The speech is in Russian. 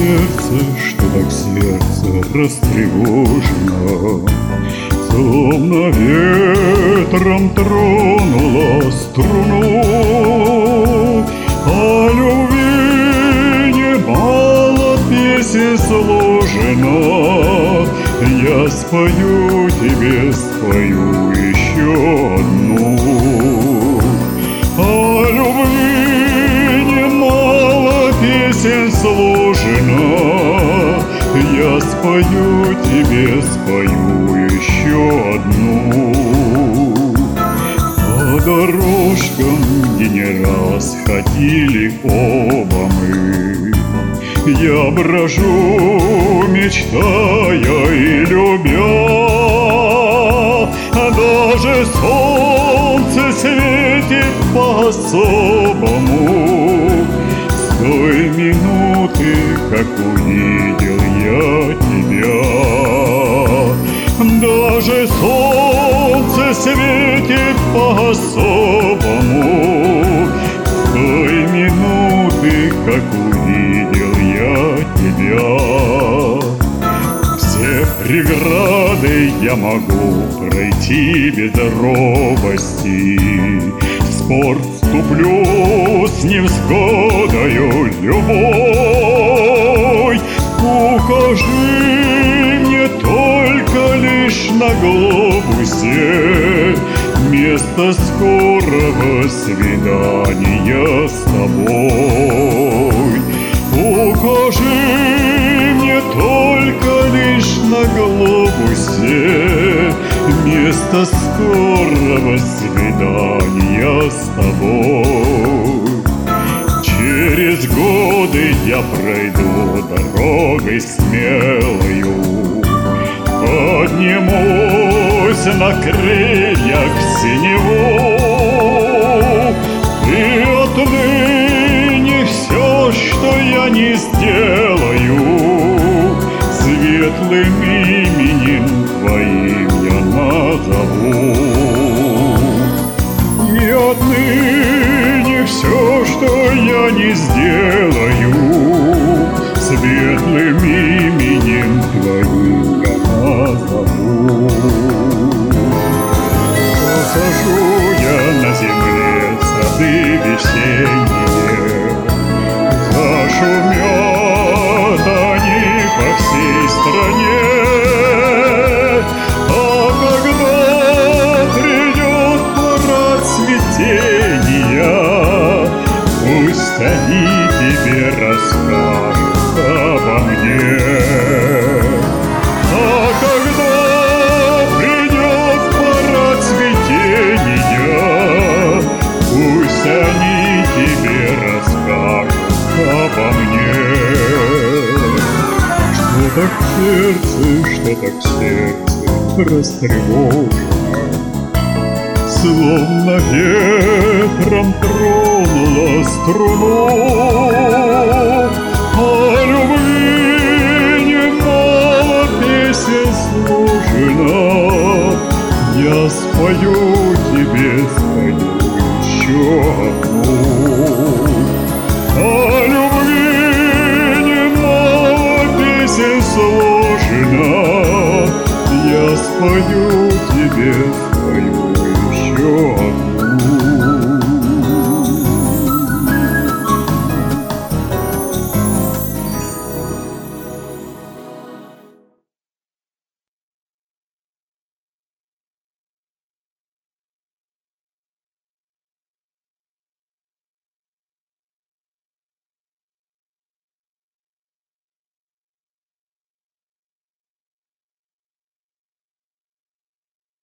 сердце, что так сердце растревожено, словно ветром тронула струну. О любви немало песен сложено, я спою тебе, спою еще одну. О любви немало песен сложено, я спою тебе, спою еще одну. По дорожкам, где не раз ходили оба мы, я брожу, мечтая и любя. Даже солнце светит по-особому с той минуты, как увидел я тебя. Даже солнце светит по-особому с той минуты, как увидел я тебя. Все преграды я могу пройти без робости, в спор вступлю с невзгодою любой. Укажи мне только лишь на глобусе место скорого свидания с тобой. Укажи мне только лишь на глобусе место скорого свидания с тобой. Через годы я пройду дорогой смелою, поднимусь на крыльях синеву, и отныне все, что я не сделаю, светлым именем твоим я назову. И отныне все, что я не сделаю, светлым именем твоим я назову. Посажу я на земле сады весенние, зашумят они по всей стране. А когда придет пора цветения, пусть они тебе расскажут обо мне. А когда придет пора цветения, пусть они тебе расскажут обо мне. Что так сердце растревожено, словно ветром тронула струну. О любви немало песен сложено, я спою тебе, спою еще одну. О любви немало песен сложено, я спою тебе, спою еще